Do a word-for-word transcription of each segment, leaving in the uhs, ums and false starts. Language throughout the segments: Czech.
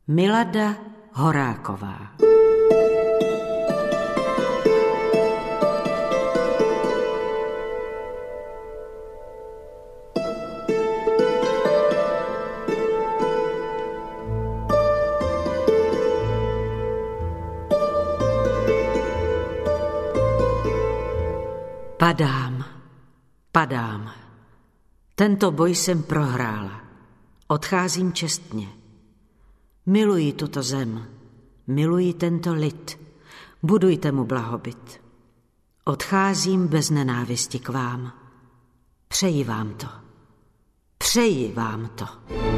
Milada Horáková. Padám, padám. Tento boj jsem prohrála. Odcházím čestně. Miluji tuto zem, miluji tento lid. Budujte mu blahobyt. Odcházím bez nenávisti k vám. Přeji vám to. Přeji vám to.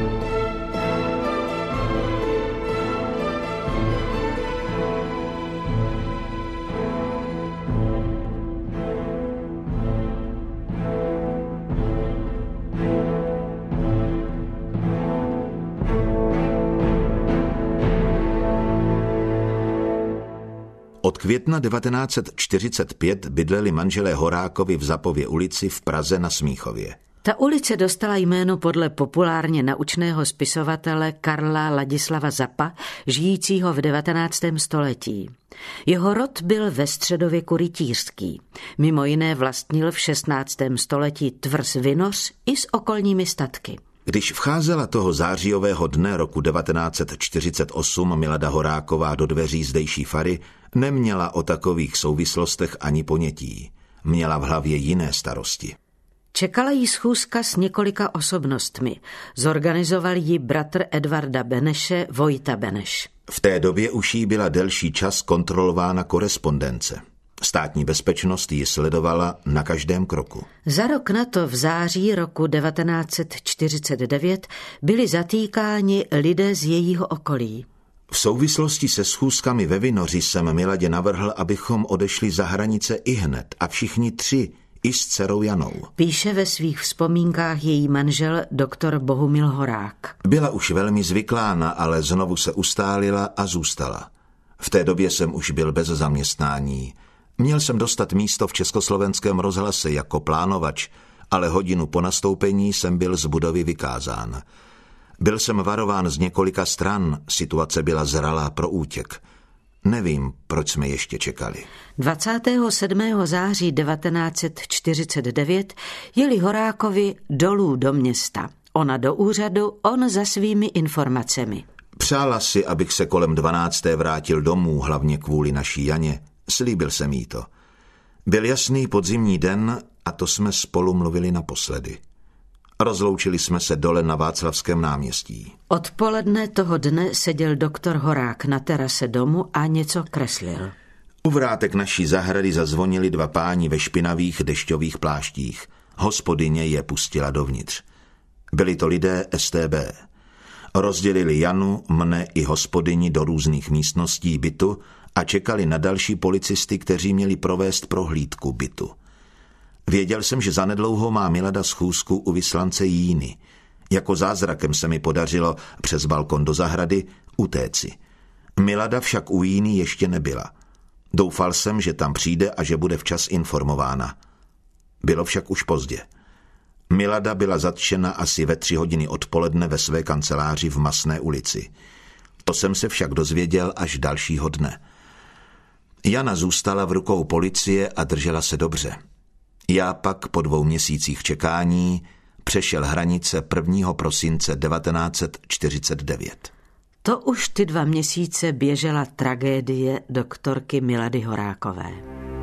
Od května devatenáct set čtyřicet pět bydleli manželé Horákovi v Zapově ulici v Praze na Smíchově. Ta ulice dostala jméno podle populárně naučného spisovatele Karla Ladislava Zappa, žijícího v devatenáctém století. Jeho rod byl ve středověku rytířský. Mimo jiné vlastnil v šestnáctém století tvrz Vinoř i s okolními statky. Když vcházela toho zářijového dne roku devatenáct set čtyřicet osm Milada Horáková do dveří zdejší fary, neměla o takových souvislostech ani ponětí. Měla v hlavě jiné starosti. Čekala jí schůzka s několika osobnostmi. Zorganizoval ji bratr Edvarda Beneše, Vojta Beneš. V té době už jí byla delší čas kontrolována korespondence. Státní bezpečnost ji sledovala na každém kroku. Za rok na to v září roku devatenáct set čtyřicet devět byli zatýkáni lidé z jejího okolí. V souvislosti se schůzkami ve Vinoři jsem Miladě navrhl, abychom odešli za hranice ihned a všichni tři, i s dcerou Janou. Píše ve svých vzpomínkách její manžel doktor Bohumil Horák. Byla už velmi zvyklána, ale znovu se ustálila a zůstala. V té době jsem už byl bez zaměstnání. Měl jsem dostat místo v Československém rozhlase jako plánovač, ale hodinu po nastoupení jsem byl z budovy vykázán. Byl jsem varován z několika stran, situace byla zralá pro útěk. Nevím, proč jsme ještě čekali. dvacátého sedmého září devatenáct set čtyřicet devět jeli Horákovi dolů do města. Ona do úřadu, on za svými informacemi. Přála si, abych se kolem dvanácté vrátil domů, hlavně kvůli naší Janě. Slíbil jsem jí to. Byl jasný podzimní den a to jsme spolu mluvili naposledy. Rozloučili jsme se dole na Václavském náměstí. Odpoledne toho dne seděl doktor Horák na terase domu a něco kreslil. U vrátek naší zahrady zazvonili dva páni ve špinavých dešťových pláštích. Hospodyně je pustila dovnitř. Byli to lidé S T B. Rozdělili Janu, mne i hospodyni do různých místností bytu a čekali na další policisty, kteří měli provést prohlídku bytu. Věděl jsem, že zanedlouho má Milada schůzku u vyslance Jíny. Jako zázrakem se mi podařilo přes balkon do zahrady utéci. Milada však u Jíny ještě nebyla. Doufal jsem, že tam přijde a že bude včas informována. Bylo však už pozdě. Milada byla zatčena asi ve tři hodiny odpoledne ve své kanceláři v Masné ulici. To jsem se však dozvěděl až dalšího dne. Jana zůstala v rukou policie a držela se dobře. Já pak po dvou měsících čekání přešel hranice prvního prosince devatenáct set čtyřicet devět. To už ty dva měsíce běžela tragédie doktorky Milady Horákové.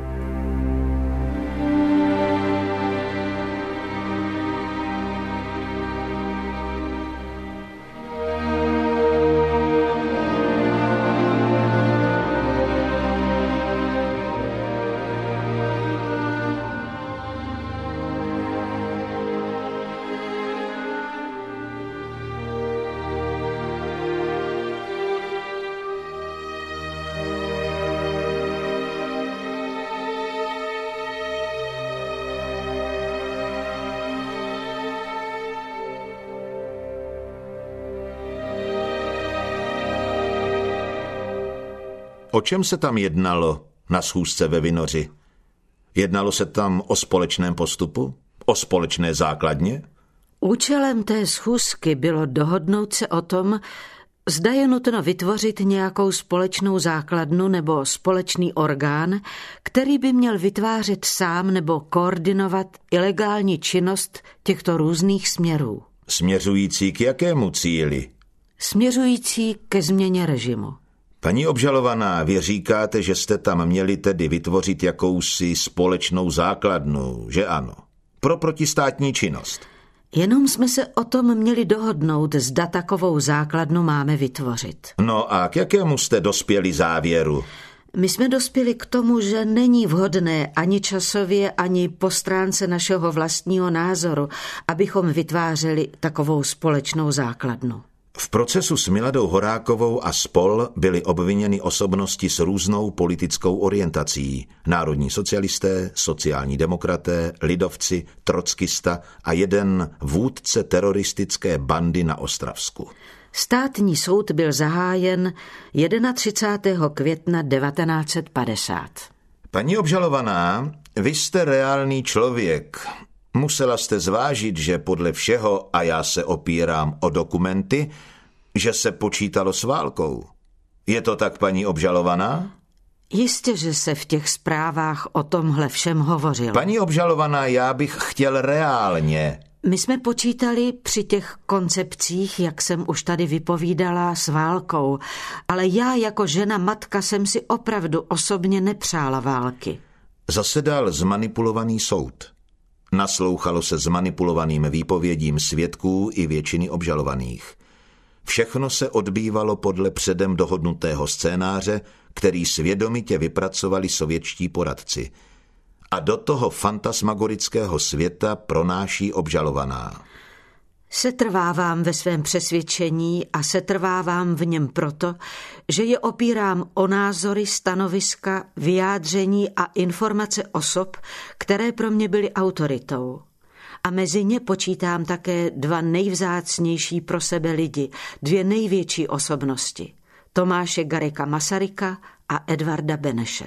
O čem se tam jednalo na schůzce ve Vinoři? Jednalo se tam o společném postupu? O společné základně? Účelem té schůzky bylo dohodnout se o tom, Zda je nutno vytvořit nějakou společnou základnu nebo společný orgán, který by měl vytvářet sám nebo koordinovat ilegální činnost těchto různých směrů. Směřující k jakému cíli? Směřující ke změně režimu. Paní obžalovaná, vy říkáte, že jste tam měli tedy vytvořit jakousi společnou základnu, že ano? Pro protistátní činnost. Jenom jsme se o tom měli dohodnout, zda takovou základnu máme vytvořit. No a k jakému jste dospěli závěru? My jsme dospěli k tomu, že není vhodné ani časově, ani po stránce našeho vlastního názoru, abychom vytvářeli takovou společnou základnu. V procesu s Miladou Horákovou a spol byly obviněny osobnosti s různou politickou orientací. Národní socialisté, sociální demokraté, lidovci, trockista a jeden vůdce teroristické bandy na Ostravsku. Státní soud byl zahájen třicátého prvního května devatenáct set padesát. Paní obžalovaná, vy jste reálný člověk. Musela jste zvážit, že podle všeho, a já se opírám o dokumenty, že se počítalo s válkou. Je to tak, paní obžalovaná? Jistě, že se v těch zprávách o tomhle všem hovořilo. Paní obžalovaná, já bych chtěl reálně. My jsme počítali při těch koncepcích, jak jsem už tady vypovídala, s válkou, ale já jako žena matka jsem si opravdu osobně nepřála války. Zasedal zmanipulovaný soud. Naslouchalo se zmanipulovaným výpovědím svědků i většiny obžalovaných. Všechno se odbývalo podle předem dohodnutého scénáře, který svědomitě vypracovali sovětští poradci. A do toho fantasmagorického světa pronáší obžalovaná. Setrvávám ve svém přesvědčení a setrvávám v něm proto, že je opírám o názory, stanoviska, vyjádření a informace osob, které pro mě byly autoritou. A mezi ně počítám také dva nejvzácnější pro sebe lidi, dvě největší osobnosti, Tomáše Garrigua Masaryka a Edvarda Beneše.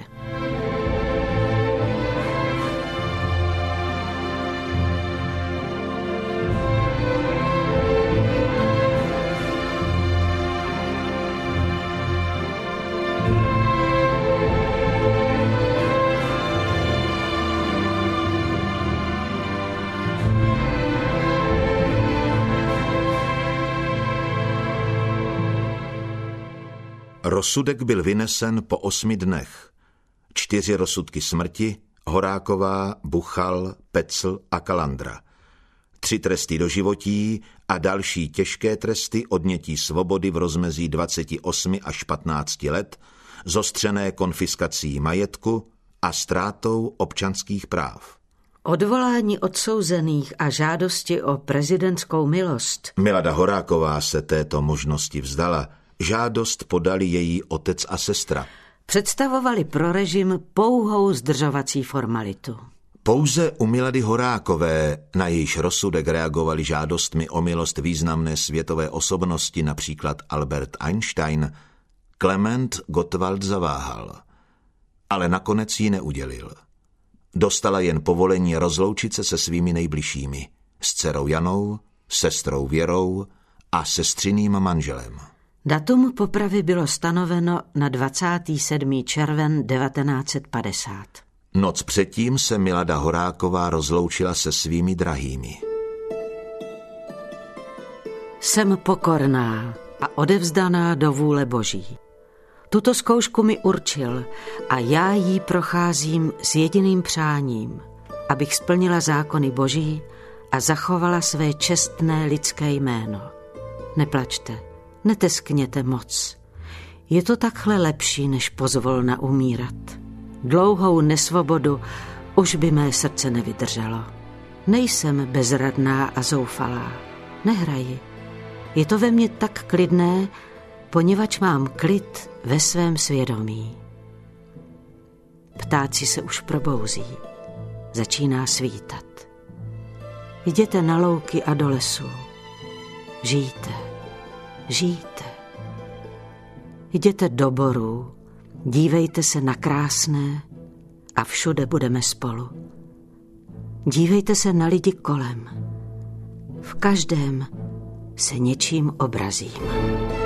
Rozsudek byl vynesen po osmi dnech. Čtyři rozsudky smrti, Horáková, Buchal, Pecl a Kalandra. Tři tresty doživotí a další těžké tresty odnětí svobody v rozmezí dvacet osm až patnáct let, zostřené konfiskací majetku a ztrátou občanských práv. Odvolání odsouzených a žádosti o prezidentskou milost. Milada Horáková se této možnosti vzdala. Žádost podali její otec a sestra. Představovali pro režim pouhou zdržovací formalitu. Pouze u Milady Horákové, na jejíž rozsudek reagovali žádostmi o milost významné světové osobnosti, například Albert Einstein, Klement Gottwald zaváhal. Ale nakonec ji neudělil. Dostala jen povolení rozloučit se se svými nejbližšími, s dcerou Janou, sestrou Věrou a sestřiným manželem. Datum popravy bylo stanoveno na dvacátého sedmého června devatenáct set padesát. Noc předtím se Milada Horáková rozloučila se svými drahými. Jsem pokorná a odevzdaná do vůle Boží. Tuto zkoušku mi určil a já jí procházím s jediným přáním, abych splnila zákony Boží a zachovala své čestné lidské jméno. Neplačte. Neteskněte moc. Je to takhle lepší, než pozvolna umírat. Dlouhou nesvobodu už by mé srdce nevydrželo. Nejsem bezradná a zoufalá. Nehraji. Je to ve mně tak klidné, poněvadž mám klid ve svém svědomí. Ptáci se už probouzí. Začíná svítat. Jděte na louky a do lesů. Žijte. Žijte. Jděte do borů, dívejte se na krásné a všude budeme spolu. Dívejte se na lidi kolem. V každém se něčím obrazím.